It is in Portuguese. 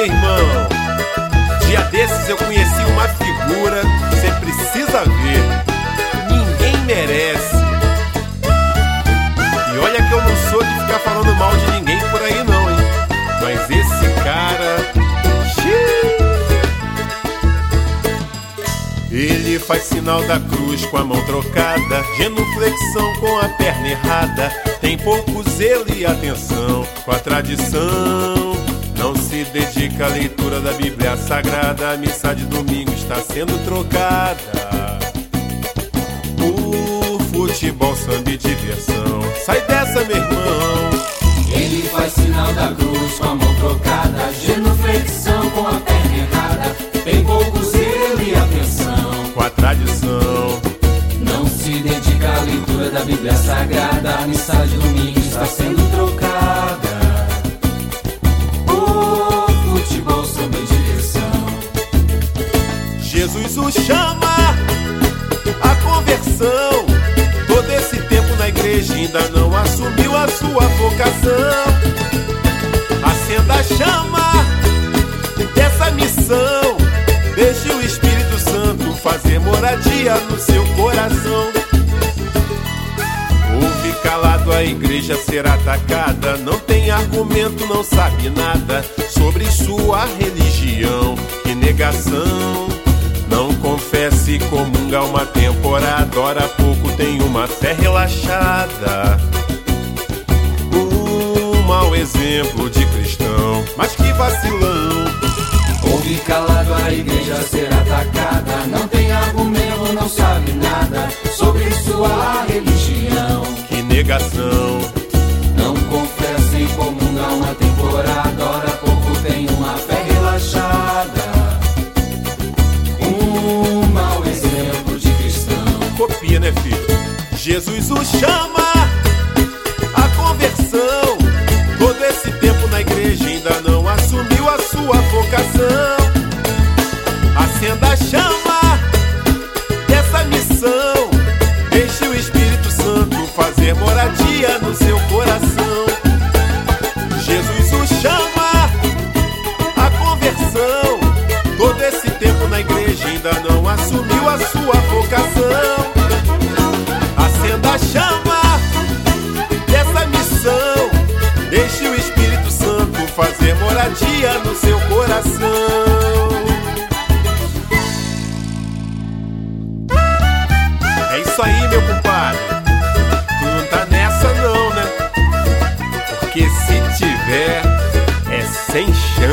meu irmão. Dia desses eu conheci uma figura que você precisa ver. Ninguém merece. E olha que eu não sou de ficar falando mal de ninguém por aí não, hein? Mas esse cara... Ele faz sinal da cruz com a mão trocada, genuflexão com a perna errada, tem pouco zelo e atenção com a tradição. Não se dedica à leitura da Bíblia Sagrada, a missa de domingo está sendo trocada por futebol, samba e diversão. Sai dessa, meu irmão. Ele faz sinal da cruz com a mão trocada, genuflexão com a perna errada, tem pouco zelo e atenção com a tradição. Não se dedica à leitura da Bíblia Sagrada, a missa de domingo está sendo trocada por futebol, samba e diversão. Jesus o chama à conversão. Todo esse tempo na igreja ainda não assumiu a sua vocação. Acenda a chama dessa missão, deixe o Espírito Santo fazer moradia no seu coração. Ouve calado a igreja ser atacada, não tem argumento, não sabe nada sobre sua religião. Que negação, não confesse, comunga uma temporada, ora pouco tem uma fé relaxada. Um mau exemplo de cristão, mas que vacilão. Ouve calado a igreja ser atacada, não tem argumento, não sabe nada sobre sua religião. Que negação, não confessa e comunga uma temporada, ora pouco tem uma fé relaxada. Um mau exemplo de cristão. Copia, né, filho? Jesus o chama à conversão. Todo esse tempo na igreja ainda não assumiu a sua vocação. Acenda a chama dessa missão, deixe o Espírito Santo fazer moradia no seu coração. Jesus o chama à conversão. Todo esse tempo na igreja ainda não assumiu a sua vocação. Acenda a chama dessa missão, deixe o Espírito Santo fazer moradia no seu coração. É isso aí, meu compadre. Tu não tá nessa não, né? Porque se tiver, é sem chance.